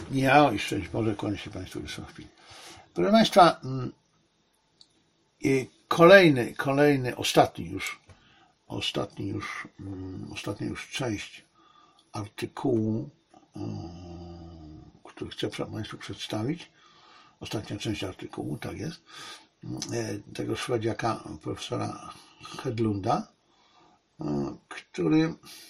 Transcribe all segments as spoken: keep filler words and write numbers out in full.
Ja i szczęść Boże, kłaniam się Państwu wysoko. Proszę Państwa, kolejny, kolejny, ostatni już, ostatni już, ostatnia już część artykułu, który chcę Państwu przedstawić. Ostatnia część artykułu, tak jest, tego Szwedziaka, profesora Hedlunda, który,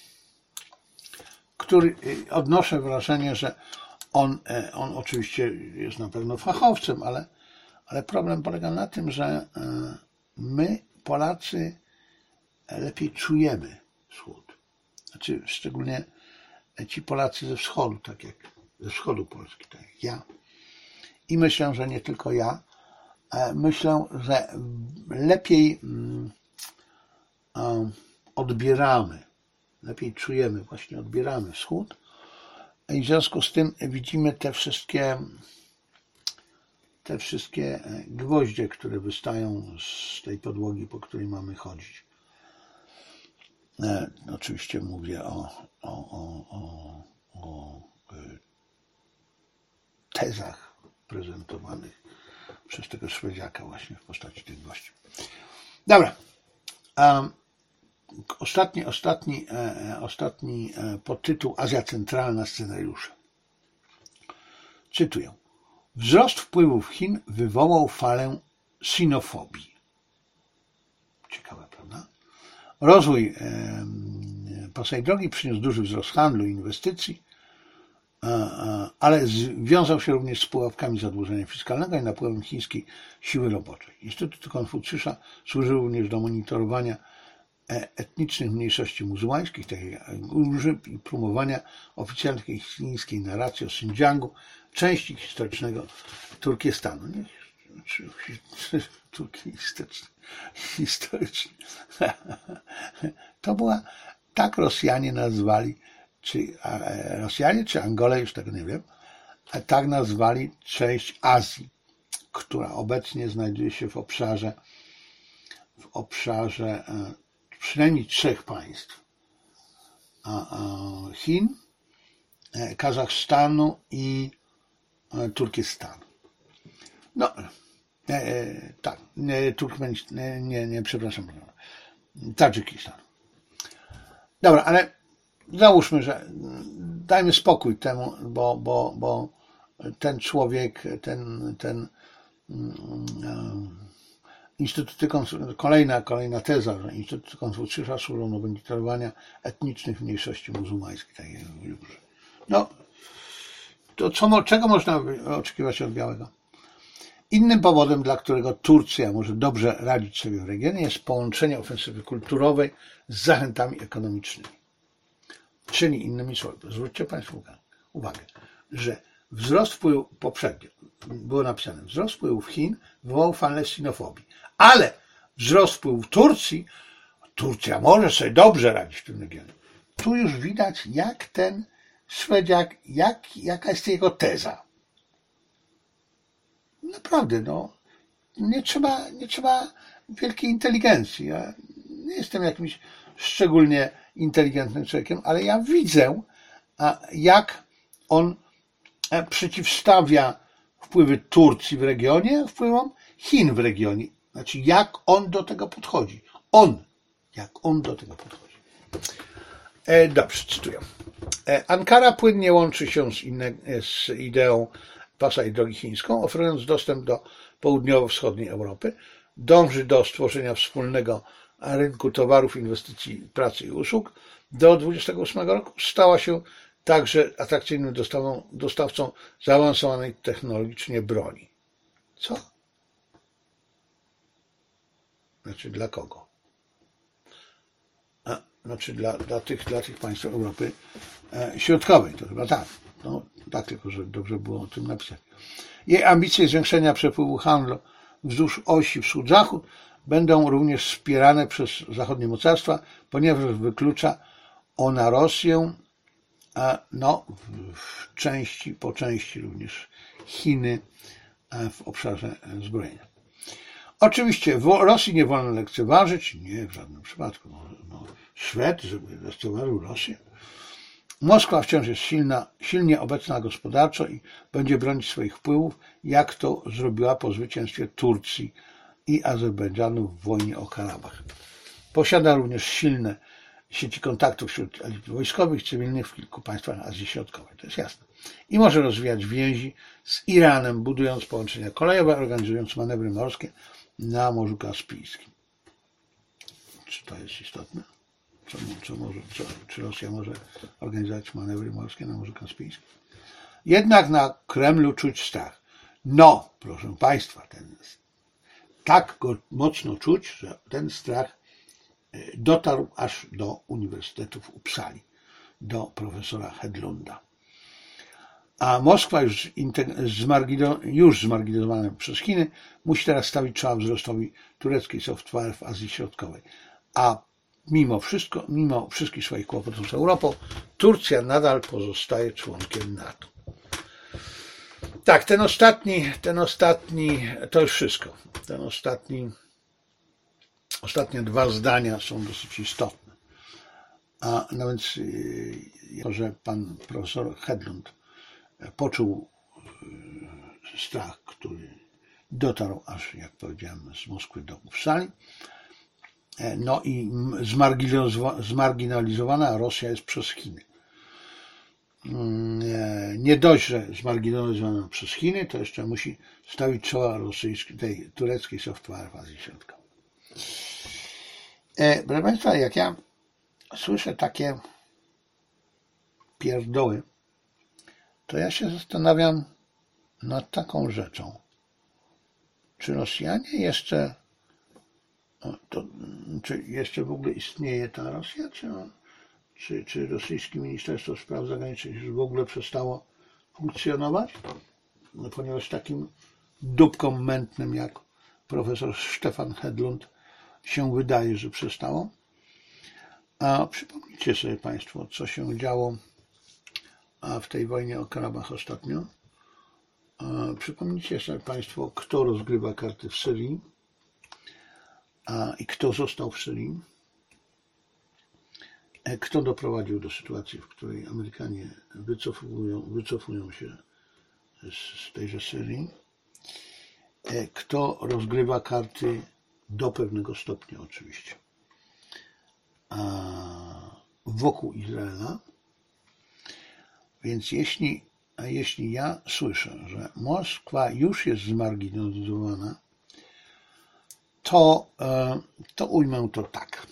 który odnoszę wrażenie, że on, on oczywiście jest na pewno fachowcem, ale, ale problem polega na tym, że my, Polacy, lepiej czujemy wschód. Znaczy, szczególnie ci Polacy ze wschodu, tak jak ze wschodu Polski, tak jak ja. I myślę, że nie tylko ja. Myślę, że lepiej odbieramy, lepiej czujemy, właśnie odbieramy wschód. I w związku z tym widzimy te wszystkie, te wszystkie gwoździe, które wystają z tej podłogi, po której mamy chodzić. E, oczywiście mówię o, o, o, o, o tezach prezentowanych przez tego Szwedziaka właśnie w postaci tych gości. Dobra. Um, ostatni, ostatni, e, ostatni e, podtytuł Azja Centralna scenariusze. Cytuję. Wzrost wpływów Chin wywołał falę sinofobii. Ciekawe, prawda? Rozwój e, pasej drogi przyniósł duży wzrost handlu i inwestycji, ale wiążą się również z pułapkami zadłużenia fiskalnego i napływem chińskiej siły roboczej. Instytut Konfucjusza służył również do monitorowania etnicznych mniejszości muzułmańskich, takich jak Ujgurzy, i promowania oficjalnej chińskiej narracji o Xinjiangu, części historycznego Turkestanu. Nie? Turkistyczny, historyczny. To była, tak Rosjanie nazwali, czy Rosjanie, czy Angole, już tego nie wiem, a tak nazwali część Azji, która obecnie znajduje się w obszarze, w obszarze przynajmniej trzech państw. Chin, Kazachstanu i Turkestanu. No, e, tak, Turkmenistan, nie, nie, nie, przepraszam, Tadżykistan. Dobra, ale załóżmy, że dajmy spokój temu, bo, bo, bo ten człowiek, ten, ten um, Instytuty, kolejna, kolejna teza, że Instytuty Konfucjusza służą do monitorowania etnicznych mniejszości muzułmańskich. Tak jak już. No, to co, czego można oczekiwać od białego? Innym powodem, dla którego Turcja może dobrze radzić sobie w regionie, jest połączenie ofensywy kulturowej z zachętami ekonomicznymi. Czyli innymi słowy, zwróćcie Państwo uwagę, że wzrost wpływu, poprzednio było napisane, wzrost wpływów Chin wywołał falę sinofobii, ale wzrost wpływów Turcji, Turcja może sobie dobrze radzić w tym regionie. Tu już widać, jak ten Szwedziak, jak, jaka jest jego teza. Naprawdę, no, nie trzeba, nie trzeba wielkiej inteligencji. Ja nie jestem jakimś szczególnie inteligentnym człowiekiem, ale ja widzę, jak on przeciwstawia wpływy Turcji w regionie wpływom Chin w regionie. Znaczy, jak on do tego podchodzi. On, jak on do tego podchodzi. E, dobrze, cytuję. E, Ankara płynnie łączy się z, inne, z ideą pasa i drogi chińską, oferując dostęp do południowo-wschodniej Europy. Dąży do stworzenia wspólnego rynku towarów, inwestycji, pracy i usług. Do dwudziestego ósmego roku stała się także atrakcyjnym dostawą, dostawcą zaawansowanej technologicznie broni. Co? Znaczy dla kogo? A, znaczy dla, dla, tych, dla tych państw Europy e, Środkowej. To chyba tak. No, tak, tylko że dobrze było o tym napisać. Jej ambicje zwiększenia przepływu handlu wzdłuż osi wschód-zachód będą również wspierane przez zachodnie mocarstwa, ponieważ wyklucza ona Rosję, a no, w części, po części również Chiny w obszarze zbrojenia. Oczywiście w Rosji nie wolno lekceważyć, nie w żadnym przypadku. No, no, Szwed, żeby lekceważył Rosję. Moskwa wciąż jest silna, silnie obecna gospodarczo i będzie bronić swoich wpływów, jak to zrobiła po zwycięstwie Turcji i Azerbejdżanu w wojnie o Karabach. Posiada również silne sieci kontaktów wśród elit wojskowych i cywilnych w kilku państwach Azji Środkowej, to jest jasne. I może rozwijać więzi z Iranem, budując połączenia kolejowe, organizując manewry morskie na Morzu Kaspijskim. Czy to jest istotne? Co, co może, co, czy Rosja może organizować manewry morskie na Morzu Kaspijskim? Jednak na Kremlu czuć strach. No, proszę Państwa, ten, tak go mocno czuć, że ten strach dotarł aż do Uniwersytetu w Uppsali, do profesora Hedlunda. A Moskwa, już, już zmarginalizowana przez Chiny, musi teraz stawić czoła wzrostowi tureckiej soft power w Azji Środkowej. A mimo wszystko, mimo wszystkich swoich kłopotów z Europą, Turcja nadal pozostaje członkiem NATO. Tak, ten ostatni, ten ostatni, to już wszystko. Ten ostatni, ostatnie dwa zdania są dosyć istotne. A no więc, to, że pan profesor Hedlund poczuł strach, który dotarł aż, jak powiedziałem, z Moskwy do Uppsali. No i zmarginalizowana Rosja jest przez Chiny. Nie dość, że zmarginalizowana przez Chiny, to jeszcze musi stawić czoła rosyjskiej, tej tureckiej software w Azji Środkowej. Proszę Państwa, jak ja słyszę takie pierdoły, to ja się zastanawiam nad taką rzeczą. Czy Rosjanie jeszcze, to, czy jeszcze w ogóle istnieje ta Rosja, czy, czy, czy rosyjskie Ministerstwo Spraw Zagranicznych już w ogóle przestało funkcjonować? No, ponieważ takim dupkom mętnym jak profesor Stefan Hedlund się wydaje, że przestało. A przypomnijcie sobie Państwo, co się działo w tej wojnie o Karabach ostatnio. Przypomnijcie sobie Państwo, kto rozgrywa karty w Syrii a, i kto został w Syrii. Kto doprowadził do sytuacji, w której Amerykanie wycofują, wycofują się z tejże Syrii. Kto rozgrywa karty do pewnego stopnia oczywiście a, wokół Izraela. Więc jeśli, a jeśli ja słyszę, że Moskwa już jest zmarginalizowana, to, to ujmę to tak.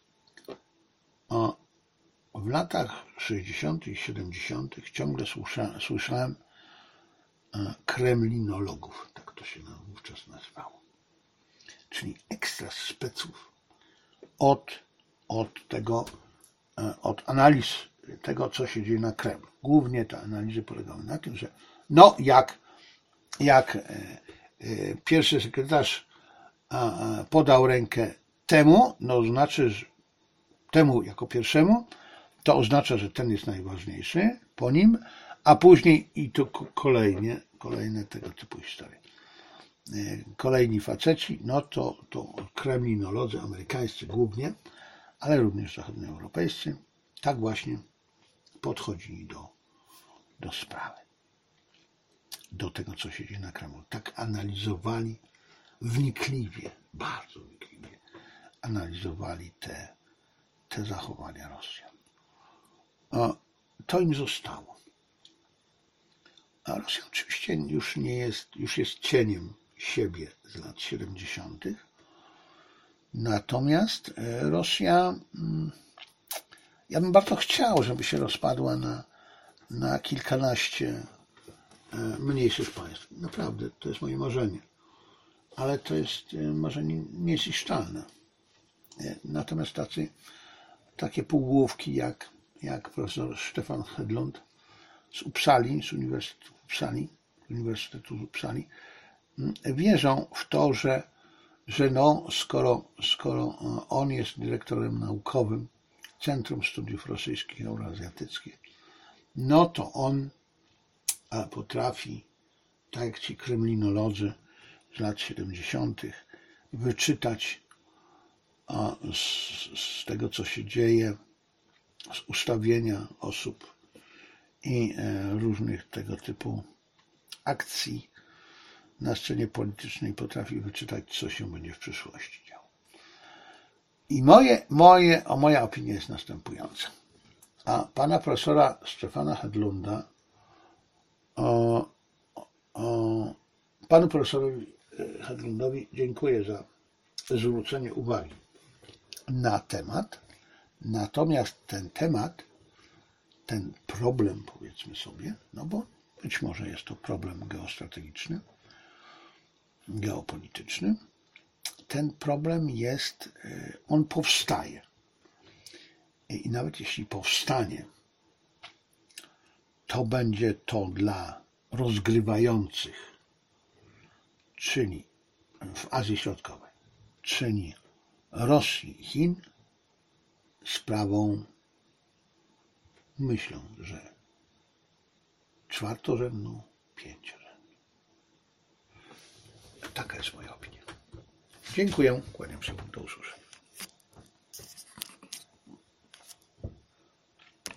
W latach sześćdziesiątych i siedemdziesiątych ciągle słysza, słyszałem kremlinologów, tak to się wówczas nazywało, czyli ekstra speców od, od tego, od analiz tego, co się dzieje na Kremlu. Głównie te analizy polegały na tym, że no jak, jak e, e, pierwszy sekretarz a, a, podał rękę temu, no znaczy, że temu jako pierwszemu, to oznacza, że ten jest najważniejszy po nim, a później i to kolejnie, kolejne tego typu historie. E, kolejni faceci, no to, to kremlinolodzy amerykańscy głównie, ale również zachodnioeuropejscy, tak właśnie podchodzili do, do sprawy, do tego, co się dzieje na Kremlu. Tak analizowali wnikliwie, bardzo wnikliwie analizowali te, te zachowania Rosjan. A to im zostało. A Rosja oczywiście już nie jest, już jest cieniem siebie z lat siedemdziesiątych. Natomiast Rosja, ja bym bardzo chciał, żeby się rozpadła na, na kilkanaście mniejszych państw. Naprawdę, to jest moje marzenie. Ale to jest marzenie nieziszczalne. Natomiast tacy, takie półgłówki jak, jak profesor Stefan Hedlund z Uppsali, z Uniwersytetu Uppsali, Uniwersytetu z Uppsali, wierzą w to, że, że no, skoro, skoro on jest dyrektorem naukowym Centrum Studiów Rosyjskich i Euroazjatyckich, no to on potrafi, tak jak ci kremlinolodzy z lat siedemdziesiątych, wyczytać z, z tego, co się dzieje z ustawienia osób i różnych tego typu akcji na scenie politycznej potrafi wyczytać, co się będzie w przyszłości działo. I moje, moje, o moja opinia jest następująca. A pana profesora Stefana Hedlunda, o, o, panu profesorowi Hedlundowi dziękuję za zwrócenie uwagi na temat. Natomiast ten temat, ten problem, powiedzmy sobie, no bo być może jest to problem geostrategiczny, geopolityczny, ten problem jest, on powstaje. I nawet jeśli powstanie, to będzie to dla rozgrywających, czyli w Azji Środkowej, czyli Rosji i Chin, sprawą, myślę, że czwartorzędną, pięciorzędną. Taka jest moja opinia. Dziękuję, kłaniam się, do usłyszenia.